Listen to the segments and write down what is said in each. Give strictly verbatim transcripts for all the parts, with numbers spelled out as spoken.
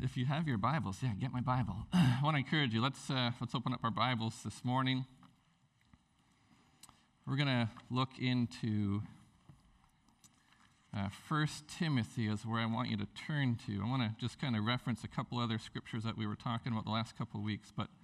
If you have your Bibles, yeah, get my Bible. I want to encourage you. Let's uh, let's open up our Bibles this morning. We're going to look into uh, First Timothy is where I want you to turn to. I want to just kind of reference a couple other scriptures that we were talking about the last couple of weeks. But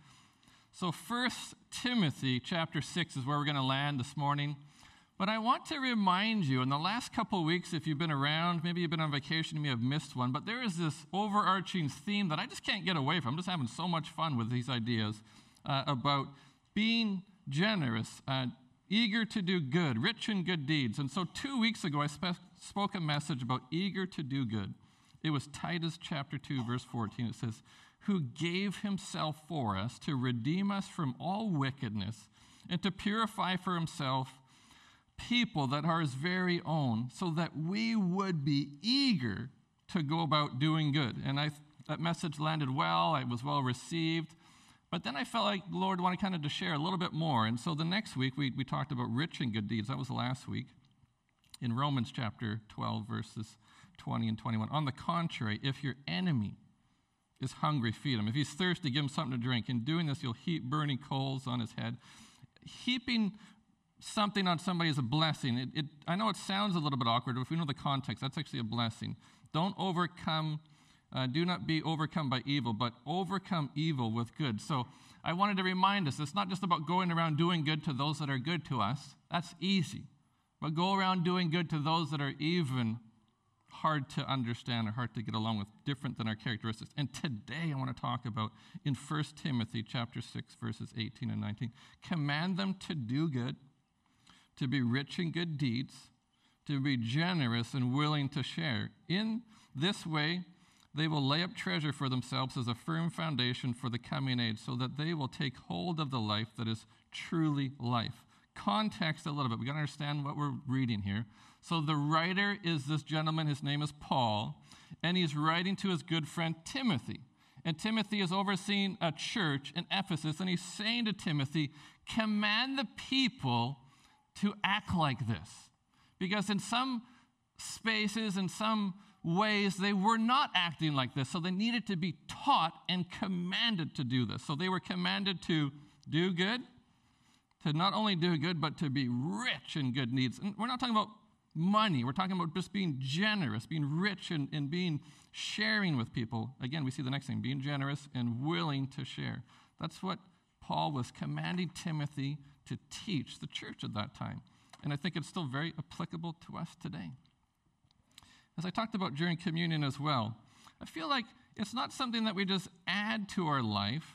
so First Timothy chapter six is where we're going to land this morning. But I want to remind you, in the last couple of weeks, if you've been around, maybe you've been on vacation, you may have missed one, but there is this overarching theme that I just can't get away from. I'm just having so much fun with these ideas uh, about being generous, uh, eager to do good, rich in good deeds. And so two weeks ago, I spe- spoke a message about eager to do good. It was Titus chapter two, verse fourteen. It says, who gave himself for us to redeem us from all wickedness and to purify for himself people that are his very own, so that we would be eager to go about doing good. And I that message landed well. It was well received. But then I felt like the Lord wanted kind of to share a little bit more. And so the next week, we, we talked about rich in good deeds. That was last week in Romans chapter twelve, verses twenty and twenty-one. On the contrary, if your enemy is hungry, feed him. If he's thirsty, give him something to drink. In doing this, you'll heap burning coals on his head. Heaping something on somebody is a blessing. It, it, I know it sounds a little bit awkward, but if we know the context, that's actually a blessing. Don't overcome, uh, do not be overcome by evil, but overcome evil with good. So I wanted to remind us, it's not just about going around doing good to those that are good to us. That's easy. But go around doing good to those that are even hard to understand or hard to get along with, different than our characteristics. And today I want to talk about in First Timothy chapter six, verses eighteen and nineteen. Command them to do good, to be rich in good deeds, to be generous and willing to share. In this way, they will lay up treasure for themselves as a firm foundation for the coming age, so that they will take hold of the life that is truly life. Context a little bit. We got to understand what we're reading here. So the writer is this gentleman. His name is Paul, and he's writing to his good friend Timothy. And Timothy is overseeing a church in Ephesus, and he's saying to Timothy, command the people to act like this. Because in some spaces, in some ways, they were not acting like this. So they needed to be taught and commanded to do this. So they were commanded to do good, to not only do good, but to be rich in good deeds. And we're not talking about money. We're talking about just being generous, being rich and, and being sharing with people. Again, we see the next thing, being generous and willing to share. That's what Paul was commanding Timothy to teach the church at that time. And I think it's still very applicable to us today. As I talked about during communion as well, I feel like it's not something that we just add to our life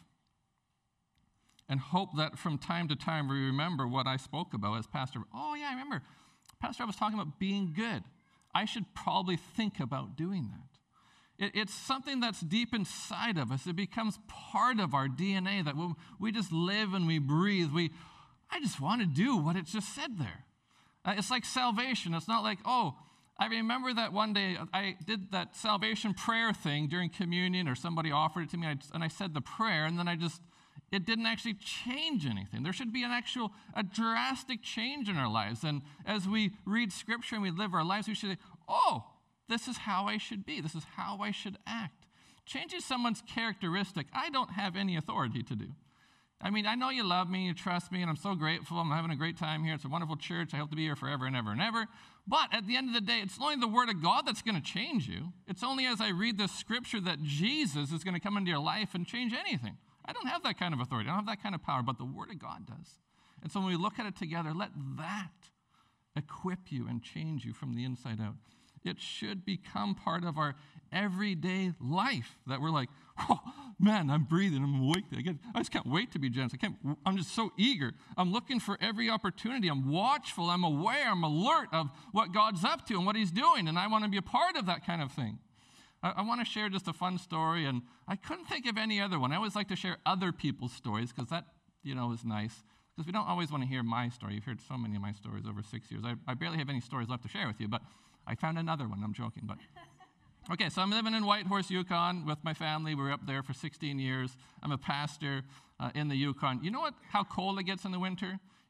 and hope that from time to time we remember what I spoke about as pastor. Oh yeah, I remember. Pastor, I was talking about being good. I should probably think about doing that. It, it's something that's deep inside of us. It becomes part of our D N A that when we just live and we breathe, we I just want to do what it just said there. Uh, it's like salvation. It's not like, oh, I remember that one day I did that salvation prayer thing during communion, or somebody offered it to me, and I said the prayer, and then I just, it didn't actually change anything. There should be an actual, a drastic change in our lives. And as we read Scripture and we live our lives, we should say, oh, this is how I should be. This is how I should act. Changing someone's characteristic, I don't have any authority to do. I mean, I know you love me, you trust me, and I'm so grateful. I'm having a great time here. It's a wonderful church. I hope to be here forever and ever and ever. But at the end of the day, it's only the Word of God that's going to change you. It's only as I read this Scripture that Jesus is going to come into your life and change anything. I don't have that kind of authority. I don't have that kind of power, but the Word of God does. And so when we look at it together, let that equip you and change you from the inside out. It should become part of our everyday life that we're like, oh, man, I'm breathing, I'm awake. I, get, I just can't wait to be generous. I can't, I'm just so eager. I'm looking for every opportunity. I'm watchful. I'm aware. I'm alert of what God's up to and what he's doing, and I want to be a part of that kind of thing. I, I want to share just a fun story, and I couldn't think of any other one. I always like to share other people's stories because that, you know, is nice. Because we don't always want to hear my story. You've heard so many of my stories over six years. I, I barely have any stories left to share with you, but I found another one. I'm joking, but... Okay, so I'm living in Whitehorse, Yukon with my family. We were up there for sixteen years. I'm a pastor uh, in the Yukon. You know what? How cold it gets in the winter?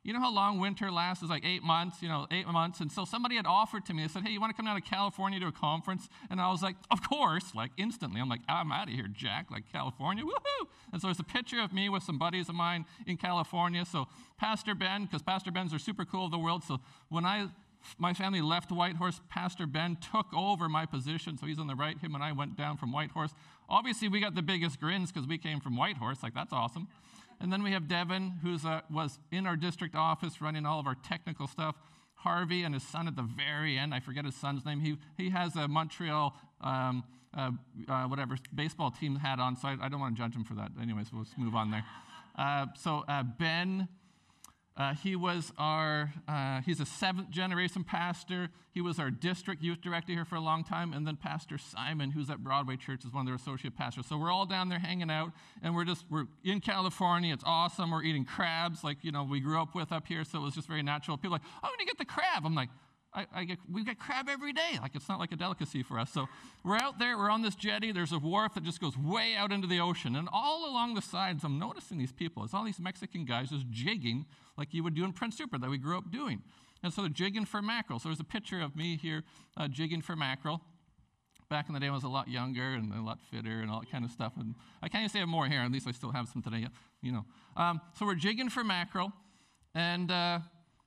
You know how long winter lasts? It's like eight months, you know, eight months. And so somebody had offered to me, they said, hey, you want to come down to California to a conference? And I was like, of course, like instantly. I'm like, I'm out of here, Jack, like California, woohoo! And so there's a picture of me with some buddies of mine in California. So Pastor Ben, because Pastor Ben's are super cool of the world. So when I, my family left Whitehorse, Pastor Ben took over my position. So he's on the right. Him and I went down from Whitehorse. Obviously, we got the biggest grins because we came from Whitehorse. Like, that's awesome. And then we have Devin, who uh, was in our district office running all of our technical stuff. Harvey and his son at the very end. I forget his son's name. He he has a Montreal, um, uh, uh, whatever, baseball team hat on, so I, I don't want to judge him for that. Anyways, we'll just move on there. Uh, so uh, Ben, uh, he was our, uh, he's a seventh generation pastor. He was our district youth director here for a long time. And then Pastor Simon, who's at Broadway Church, is one of their associate pastors. So we're all down there hanging out, and we're just, we're in California. It's awesome. We're eating crabs like, you know, we grew up with up here, so it was just very natural. People are like, oh, I'm going to get the crab. I'm like, I, I get, we get crab every day. Like, it's not like a delicacy for us. So we're out there. We're on this jetty. There's a wharf that just goes way out into the ocean. And all along the sides, I'm noticing these people. It's all these Mexican guys just jigging like you would do in Prince Rupert that we grew up doing. And so they're jigging for mackerel. So there's a picture of me here uh, jigging for mackerel. Back in the day, I was a lot younger and a lot fitter and all that kind of stuff. And I can't even say I have more hair. At least I still have some today, you know. Um, so we're jigging for mackerel. And uh,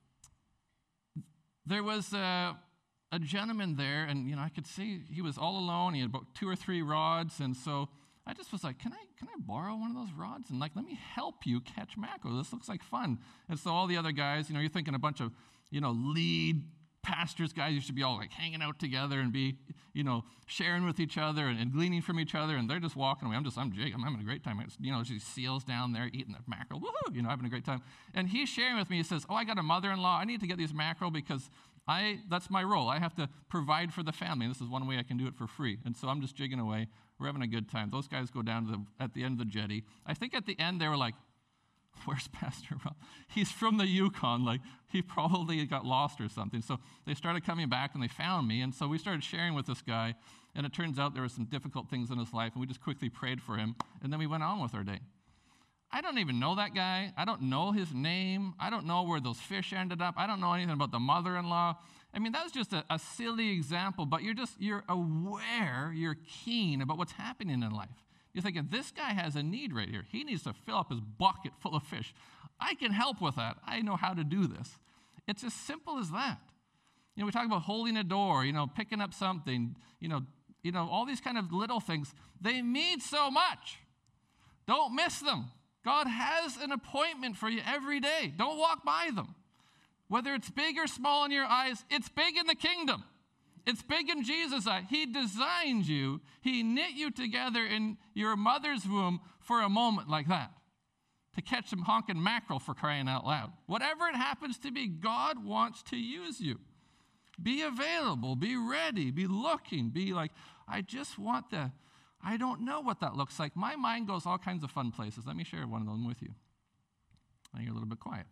there was uh, a gentleman there, and, you know, I could see he was all alone. He had about two or three rods. And so I just was like, can I can I borrow one of those rods? And, like, let me help you catch mackerel. This looks like fun. And so all the other guys, you know, you're thinking a bunch of, you know, lead pastors, guys, you should be all like hanging out together and be, you know, sharing with each other and, and gleaning from each other, and they're just walking away. I'm just, I'm jigging. I'm having a great time. It's, you know, there's these seals down there eating the mackerel, woohoo, you know, having a great time. And he's sharing with me. He says, oh, I got a mother-in-law. I need to get these mackerel because I, that's my role. I have to provide for the family. And this is one way I can do it for free. And so I'm just jigging away. We're having a good time. Those guys go down to the, at the end of the jetty. I think at the end they were like, where's Pastor Rob? He's from the Yukon. Like, he probably got lost or something. So they started coming back, and they found me. And so we started sharing with this guy. And it turns out there were some difficult things in his life, and we just quickly prayed for him. And then we went on with our day. I don't even know that guy. I don't know his name. I don't know where those fish ended up. I don't know anything about the mother-in-law. I mean, that was just a, a silly example, but you're just, you're aware, you're keen about what's happening in life. You're thinking, this guy has a need right here. He needs to fill up his bucket full of fish. I can help with that. I know how to do this. It's as simple as that. You know, we talk about holding a door, you know, picking up something, you know, you know, all these kind of little things. They mean so much. Don't miss them. God has an appointment for you every day. Don't walk by them. Whether it's big or small in your eyes, it's big in the kingdom. It's big in Jesus' eye. He designed you. He knit you together in your mother's womb for a moment like that, to catch some honking mackerel, for crying out loud. Whatever it happens to be, God wants to use you. Be available. Be ready. Be looking. Be like, I just want the, I don't know what that looks like. My mind goes all kinds of fun places. Let me share one of them with you. Now you're a little bit quiet.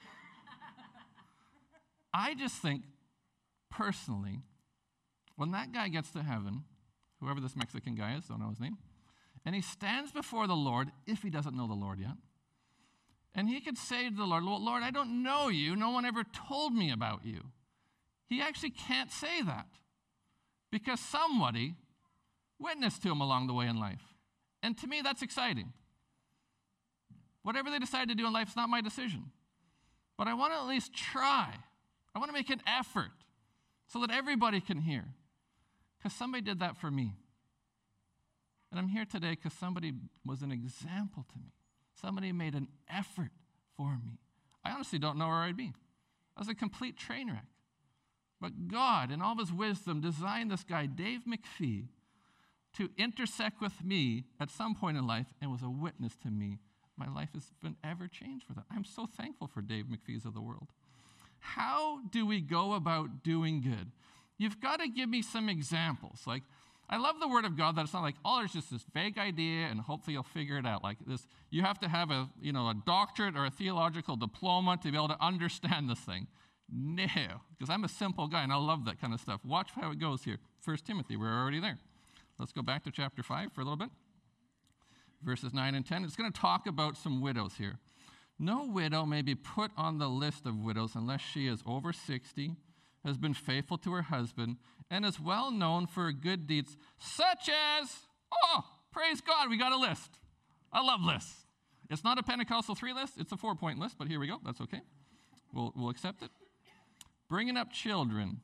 I just think, personally, when that guy gets to heaven, whoever this Mexican guy is, don't know his name, and he stands before the Lord, if he doesn't know the Lord yet, and he could say to the Lord, well, Lord, I don't know you. No one ever told me about you. He actually can't say that because somebody witnessed to him along the way in life. And to me, that's exciting. Whatever they decide to do in life is not my decision. But I want to at least try. I want to make an effort so that everybody can hear. Because somebody did that for me. And I'm here today because somebody was an example to me. Somebody made an effort for me. I honestly don't know where I'd be. I was a complete train wreck. But God, in all of his wisdom, designed this guy, Dave McPhee, to intersect with me at some point in life and was a witness to me. My life has been ever changed for that. I'm so thankful for Dave McPhee's of the world. How do we go about doing good? You've got to give me some examples. Like, I love the word of God that it's not like, oh, there's just this vague idea and hopefully you'll figure it out. Like this, you have to have a, you know, a doctorate or a theological diploma to be able to understand this thing. No, because I'm a simple guy and I love that kind of stuff. Watch how it goes here. First Timothy, we're already there. Let's go back to chapter five for a little bit. Verses nine and ten. It's going to talk about some widows here. No widow may be put on the list of widows unless she is over sixty, has been faithful to her husband, and is well known for her good deeds, such as, oh, praise God, we got a list. I love lists. It's not a Pentecostal three list, it's a four-point list, but here we go, that's okay. We'll, we'll accept it. Bringing up children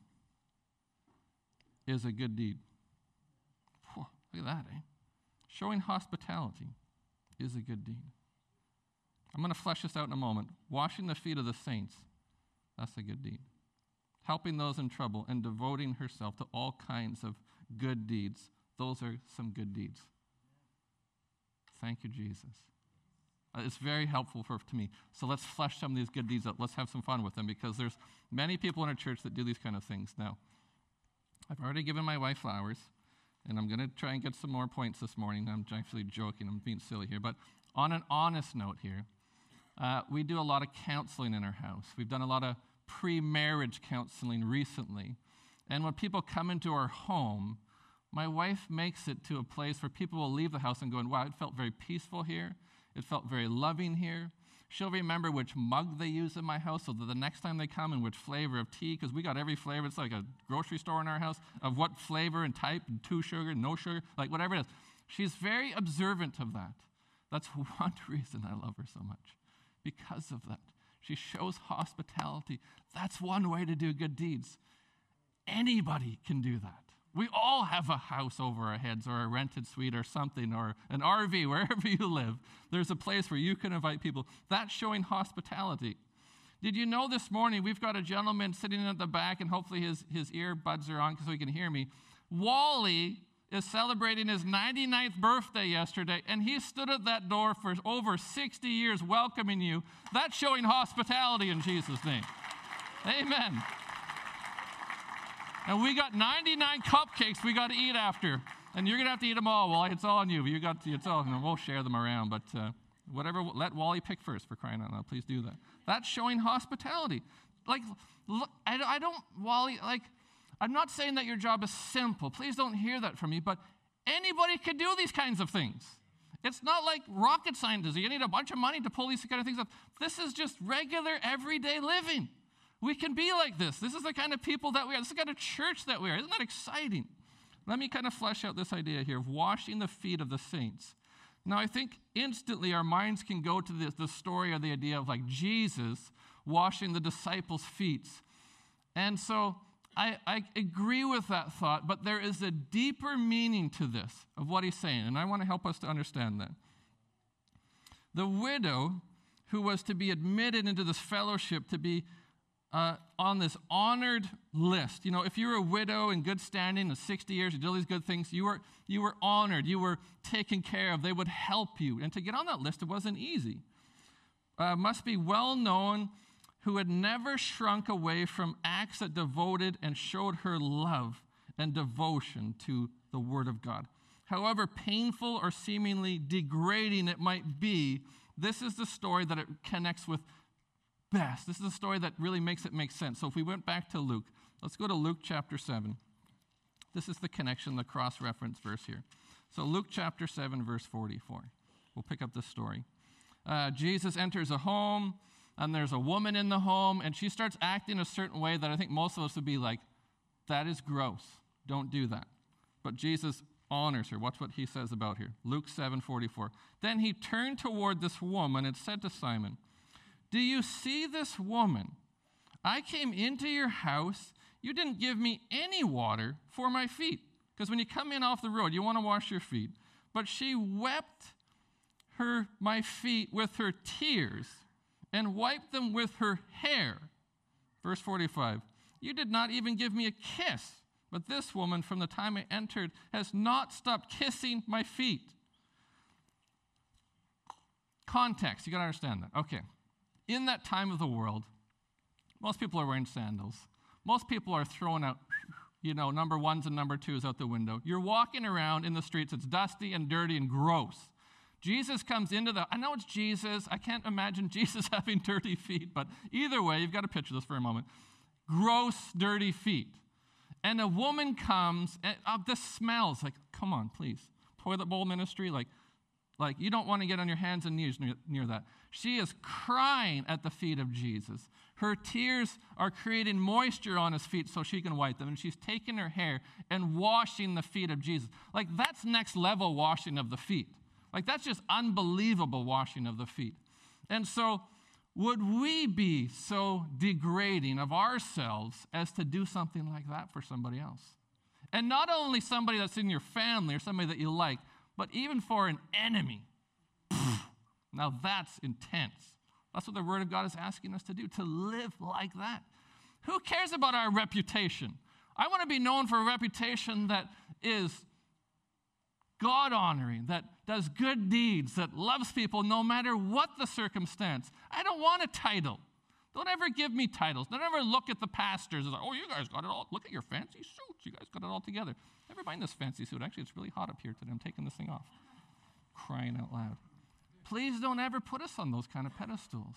is a good deed. Whew, look at that, eh? Showing hospitality is a good deed. I'm going to flesh this out in a moment. Washing the feet of the saints, that's a good deed. Helping those in trouble and devoting herself to all kinds of good deeds, those are some good deeds. Thank you, Jesus. Uh, it's very helpful for to me. So let's flesh some of these good deeds out. Let's have some fun with them, because there's many people in our church that do these kind of things. Now, I've already given my wife flowers, and I'm going to try and get some more points this morning. I'm actually joking. I'm being silly here. But on an honest note here, uh, we do a lot of counseling in our house. We've done a lot of pre-marriage counseling recently. And when people come into our home, my wife makes it to a place where people will leave the house and go, wow, it felt very peaceful here. It felt very loving here. She'll remember which mug they use in my house so that the next time they come, and which flavor of tea, because we got every flavor. It's like a grocery store in our house of what flavor and type, and two sugar, no sugar, like whatever it is. She's very observant of that. That's one reason I love her so much, because of that. She shows hospitality. That's one way to do good deeds. Anybody can do that. We all have a house over our heads, or a rented suite or something, or an R V, wherever you live. There's a place where you can invite people. That's showing hospitality. Did you know this morning we've got a gentleman sitting at the back, and hopefully his, his earbuds are on so he can hear me. Wally is celebrating his ninety-ninth birthday yesterday, and he stood at that door for over sixty years welcoming you. That's showing hospitality in Jesus' name. Amen. And we got ninety-nine cupcakes we got to eat after. And you're going to have to eat them all. Well, it's all on you. You got to, it's all, and we'll share them around. But uh, whatever, let Wally pick first, for crying out loud. Please do that. That's showing hospitality. Like, look, I, I don't, Wally, like, I'm not saying that your job is simple. Please don't hear that from me. But anybody can do these kinds of things. It's not like rocket scientists. You need a bunch of money to pull these kind of things up. This is just regular, everyday living. We can be like this. This is the kind of people that we are. This is the kind of church that we are. Isn't that exciting? Let me kind of flesh out this idea here of washing the feet of the saints. Now, I think instantly our minds can go to the, the story or the idea of like Jesus washing the disciples' feet. And so I, I agree with that thought, but there is a deeper meaning to this of what he's saying, and I want to help us to understand that. The widow who was to be admitted into this fellowship, to be Uh, on this honored list. You know, if you were a widow in good standing, in sixty years, you did all these good things, you were, you were honored, you were taken care of, they would help you. And to get on that list, it wasn't easy. Uh, must be well known, who had never shrunk away from acts that devoted and showed her love and devotion to the Word of God. However painful or seemingly degrading it might be, this is the story that it connects with best. This is a story that really makes it make sense. So if we went back to Luke, let's go to Luke chapter seven. This is the connection, the cross-reference verse here. So Luke chapter seven, verse forty-four. We'll pick up this story. Uh, Jesus enters a home, and there's a woman in the home, and she starts acting a certain way that I think most of us would be like, that is gross. Don't do that. But Jesus honors her. Watch what he says about her. Luke seven, forty-four. Then he turned toward this woman and said to Simon, do you see this woman? I came into your house. You didn't give me any water for my feet. Because when you come in off the road, you want to wash your feet. But she wept her my feet with her tears and wiped them with her hair. Verse forty-five. You did not even give me a kiss. But this woman, from the time I entered, has not stopped kissing my feet. Context. You got to understand that. Okay. In that time of the world, most people are wearing sandals. Most people are throwing out, you know, number ones and number twos out the window. You're walking around in the streets. It's dusty and dirty and gross. Jesus comes into the, I know it's Jesus. I can't imagine Jesus having dirty feet, but either way, you've got to picture this for a moment. Gross, dirty feet. And a woman comes, and uh, this smells like, come on, please. Toilet bowl ministry, like, Like, you don't want to get on your hands and knees near, near that. She is crying at the feet of Jesus. Her tears are creating moisture on his feet so she can wipe them. And she's taking her hair and washing the feet of Jesus. Like, that's next level washing of the feet. Like, that's just unbelievable washing of the feet. And so, would we be so degrading of ourselves as to do something like that for somebody else? And not only somebody that's in your family or somebody that you like, but even for an enemy. Now that's intense. That's what the Word of God is asking us to do, to live like that. Who cares about our reputation? I want to be known for a reputation that is God-honoring, that does good deeds, that loves people no matter what the circumstance. I don't want a title. Don't ever give me titles. Don't ever look at the pastors and say, oh, you guys got it all. Look at your fancy suits. You guys got it all together. Never mind this fancy suit. Actually, it's really hot up here today. I'm taking this thing off. Crying out loud. Please don't ever put us on those kind of pedestals.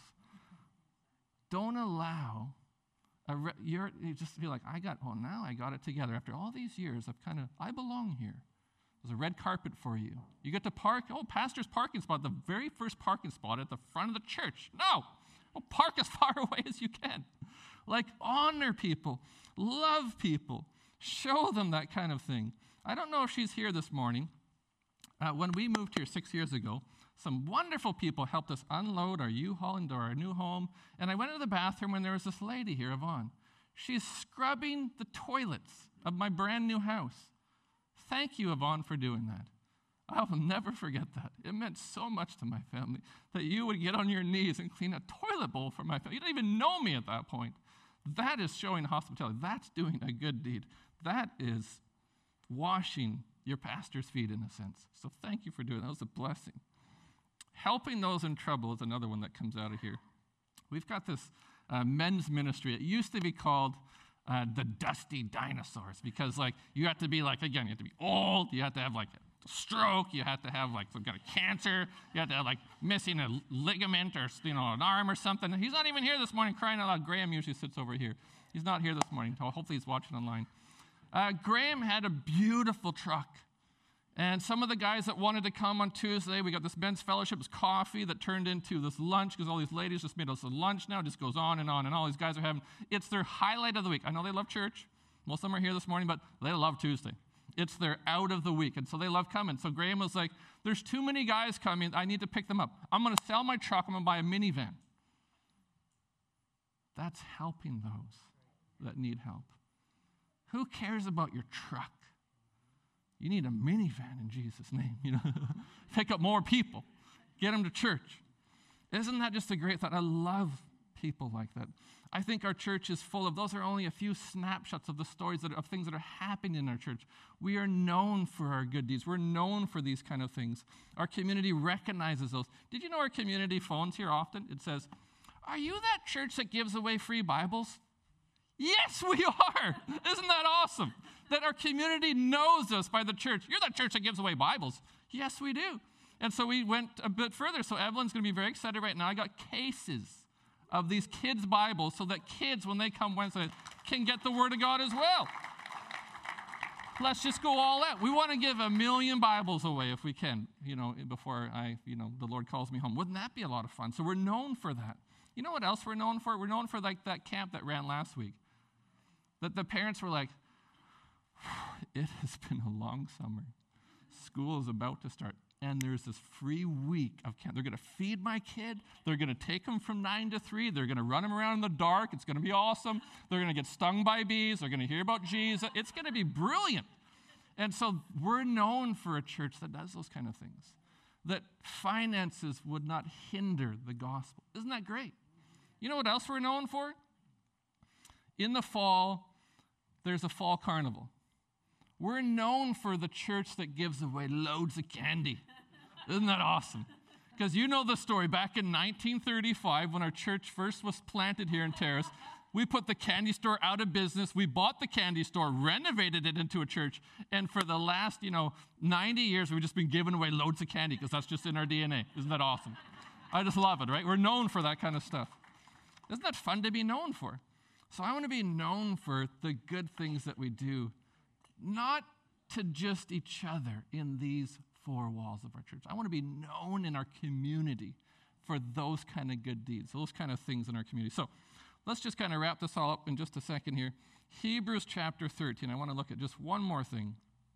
Don't allow, a re- you're, you just feel like, I got, oh, now I got it together. After all these years, I've kind of, I belong here. There's a red carpet for you. You get to park, oh, pastor's parking spot, the very first parking spot at the front of the church. No, well, park as far away as you can. Like, honor people, love people, show them that kind of thing. I don't know if she's here this morning. Uh, when we moved here six years ago, some wonderful people helped us unload our U-Haul into our new home. And I went into the bathroom and there was this lady here, Yvonne. She's scrubbing the toilets of my brand new house. Thank you, Yvonne, for doing that. I will never forget that. It meant so much to my family that you would get on your knees and clean a toilet bowl for my family. You didn't even know me at that point. That is showing hospitality. That's doing a good deed. That is washing your pastor's feet in a sense. So thank you for doing that. That was a blessing. Helping those in trouble is another one that comes out of here. We've got this uh, men's ministry. It used to be called uh, the Dusty Dinosaurs because, like, you have to be, like, again, you have to be old. You have to have, like, a stroke. You have to have, like, some kind of cancer. You have to have, like, missing a ligament or, you know, an arm or something. He's not even here this morning crying out loud. Graham usually sits over here. He's not here this morning. Hopefully he's watching online. Uh, Graham had a beautiful truck. And some of the guys that wanted to come on Tuesday, we got this men's fellowship, it was coffee that turned into this lunch because all these ladies just made us a lunch now. It just goes on and on, and all these guys are having, it's their highlight of the week. I know they love church. Most of them are here this morning, but they love Tuesday. It's their out of the week, and so they love coming. So Graham was like, there's too many guys coming. I need to pick them up. I'm going to sell my truck. I'm going to buy a minivan. That's helping those that need help. Who cares about your truck? You need a minivan in Jesus' name, you know. Pick up more people. Get them to church. Isn't that just a great thought? I love people like that. I think our church is full of, those are only a few snapshots of the stories that are, of things that are happening in our church. We are known for our good deeds. We're known for these kind of things. Our community recognizes those. Did you know our community phones here often? It says, are you that church that gives away free Bibles? Yes, we are. Isn't that awesome? That our community knows us by the church. You're that church that gives away Bibles. Yes, we do. And so we went a bit further. So Evelyn's going to be very excited right now. I got cases of these kids' Bibles so that kids, when they come Wednesday, can get the Word of God as well. Let's just go all out. We want to give a million Bibles away if we can, you know, before I, you know, the Lord calls me home. Wouldn't that be a lot of fun? So we're known for that. You know what else we're known for? We're known for like that camp that ran last week. That the parents were like, it has been a long summer. School is about to start. And there's this free week of camp. They're going to feed my kid. They're going to take him from nine to three. They're going to run him around in the dark. It's going to be awesome. They're going to get stung by bees. They're going to hear about Jesus. It's going to be brilliant. And so we're known for a church that does those kind of things. That finances would not hinder the gospel. Isn't that great? You know what else we're known for? In the fall, there's a fall carnival. We're known for the church that gives away loads of candy. Isn't that awesome? Because you know the story. Back in nineteen thirty-five, when our church first was planted here in Terrace, we put the candy store out of business. We bought the candy store, renovated it into a church, and for the last, you know, ninety years, we've just been giving away loads of candy because that's just in our D N A. Isn't that awesome? I just love it, right? We're known for that kind of stuff. Isn't that fun to be known for? So I want to be known for the good things that we do, not to just each other in these four walls of our church. I want to be known in our community for those kind of good deeds, those kind of things in our community. So let's just kind of wrap this all up in just a second here. Hebrews chapter thirteen. I want to look at just one more thing.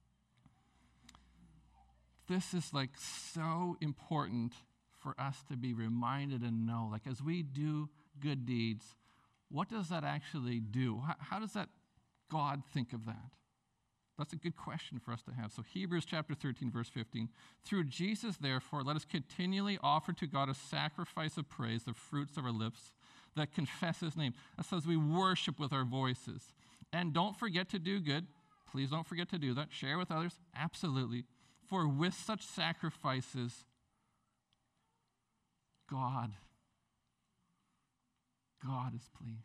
This is like so important for us to be reminded and know. Like as we do good deeds, what does that actually do? How, how does that God think of that? That's a good question for us to have. So Hebrews chapter thirteen, verse fifteen. Through Jesus, therefore, let us continually offer to God a sacrifice of praise, the fruits of our lips that confess his name. That says we worship with our voices. And don't forget to do good. Please don't forget to do that. Share with others. Absolutely. For with such sacrifices, God, God is pleased.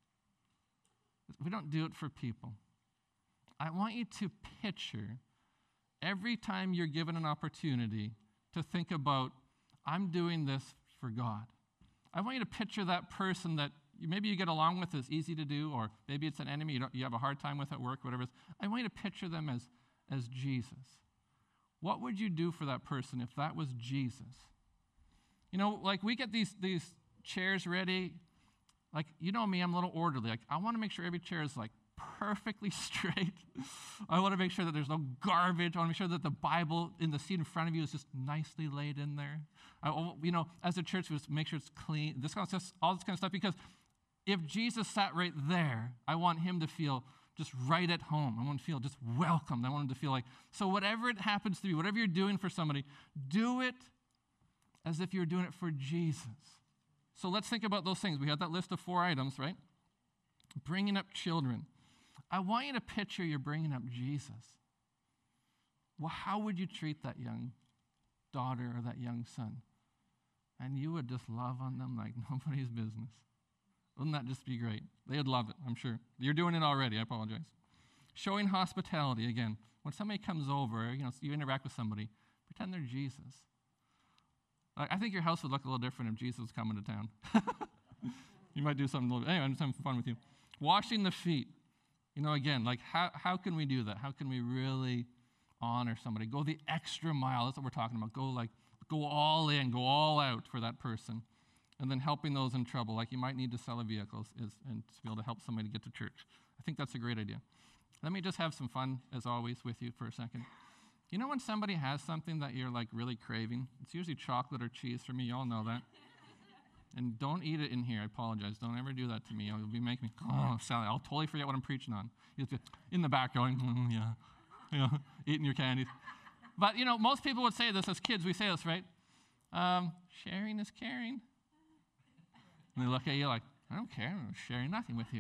We don't do it for people. I want you to picture every time you're given an opportunity to think about, I'm doing this for God. I want you to picture that person that you, maybe you get along with, is easy to do, or maybe it's an enemy you, don't, you have a hard time with at work, whatever it is. I want you to picture them as, as Jesus. What would you do for that person if that was Jesus? You know, like we get these, these chairs ready. Like, you know me, I'm a little orderly. Like, I want to make sure every chair is like perfectly straight. I want to make sure that there's no garbage. I want to make sure that the Bible in the seat in front of you is just nicely laid in there. I, you know, as a church, we just make sure it's clean. This kind of stuff, all this kind of stuff. Because if Jesus sat right there, I want him to feel just right at home. I want to feel just welcomed. I want him to feel like, so whatever it happens to be, whatever you're doing for somebody, do it as if you're doing it for Jesus. So let's think about those things. We had that list of four items, right? Bringing up children. I want you to picture you're bringing up Jesus. Well, how would you treat that young daughter or that young son? And you would just love on them like nobody's business. Wouldn't that just be great? They'd love it, I'm sure. You're doing it already, I apologize. Showing hospitality, again. When somebody comes over, you know, you interact with somebody, pretend they're Jesus. I think your house would look a little different if Jesus was coming to town. You might do something a little bit. Anyway, I'm just having fun with you. Washing the feet. You know, again, like how, how can we do that? How can we really honor somebody? Go the extra mile. That's what we're talking about. Go like, go all in, go all out for that person. And then helping those in trouble, like you might need to sell a vehicle is, and to be able to help somebody get to church. I think that's a great idea. Let me just have some fun, as always, with you for a second. You know when somebody has something that you're like really craving? It's usually chocolate or cheese for me. You all know that. And don't eat it in here. I apologize. Don't ever do that to me. You'll be making me, oh, Sally, I'll totally forget what I'm preaching on. You'll be in the back going, mm, yeah, you know, eating your candies. But, you know, most people would say this as kids. We say this, right? Um, sharing is caring. And they look at you like, I don't care. I'm sharing nothing with you.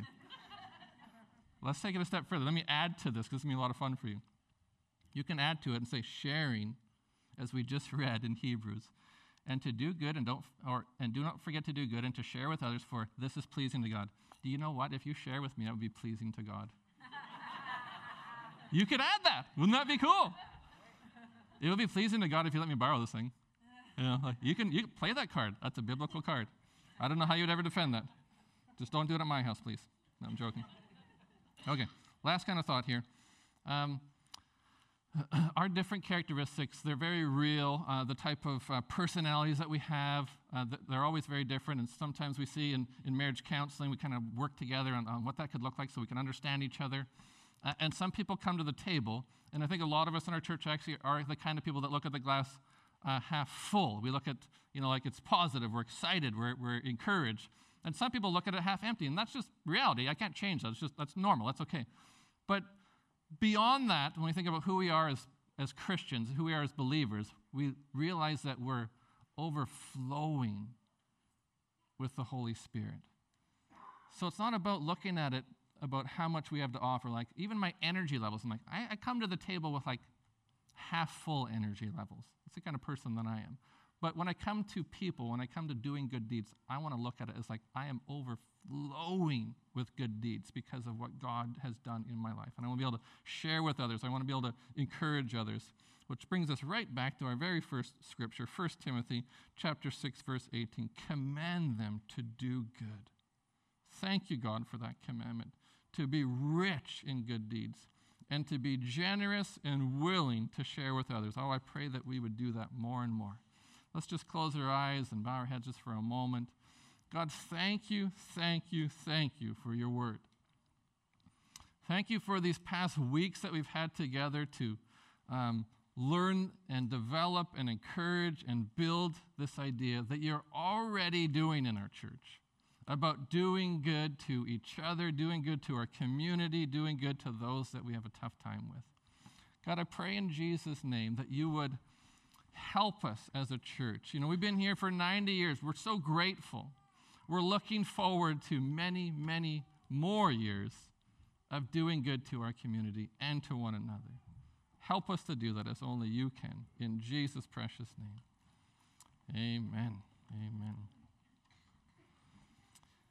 Let's take it a step further. Let me add to this because it's going to be a lot of fun for you. You can add to it and say sharing, as we just read in Hebrews, and to do good and don't or and do not forget to do good and to share with others, for this is pleasing to God. Do you know what? If you share with me, that would be pleasing to God. You could add that. Wouldn't that be cool? It would be pleasing to God if you let me borrow this thing. You know, like you can you can play that card. That's a biblical card. I don't know how you'd ever defend that. Just don't do it at my house, please. No, I'm joking. Okay, last kind of thought here. Um, Our different characteristics, they're very real. Uh, the type of uh, personalities that we have, uh, th- they're always very different. And sometimes we see in, in marriage counseling, we kind of work together on, on what that could look like so we can understand each other. Uh, and some people come to the table, and I think a lot of us in our church actually are the kind of people that look at the glass uh, half full. We look at, you know, like it's positive, we're excited, we're, we're encouraged. And some people look at it half empty, and that's just reality. I can't change that. It's just, that's normal. That's okay. But beyond that, when we think about who we are as, as Christians, who we are as believers, we realize that we're overflowing with the Holy Spirit. So it's not about looking at it about how much we have to offer. Like even my energy levels, I'm like, I, I come to the table with like half full energy levels. That's the kind of person that I am. But when I come to people, when I come to doing good deeds, I want to look at it as like I am overflowing with good deeds because of what God has done in my life. And I want to be able to share with others. I want to be able to encourage others, which brings us right back to our very first scripture, First Timothy chapter six, verse eighteen. Command them to do good. Thank you, God, for that commandment, to be rich in good deeds and to be generous and willing to share with others. Oh, I pray that we would do that more and more. Let's just close our eyes and bow our heads just for a moment. God, thank you, thank you, thank you for your word. Thank you for these past weeks that we've had together to um, learn and develop and encourage and build this idea that you're already doing in our church about doing good to each other, doing good to our community, doing good to those that we have a tough time with. God, I pray in Jesus' name that you would help us as a church. You know, we've been here for ninety years. We're so grateful. We're looking forward to many, many more years of doing good to our community and to one another. Help us to do that as only you can. In Jesus' precious name. Amen. Amen.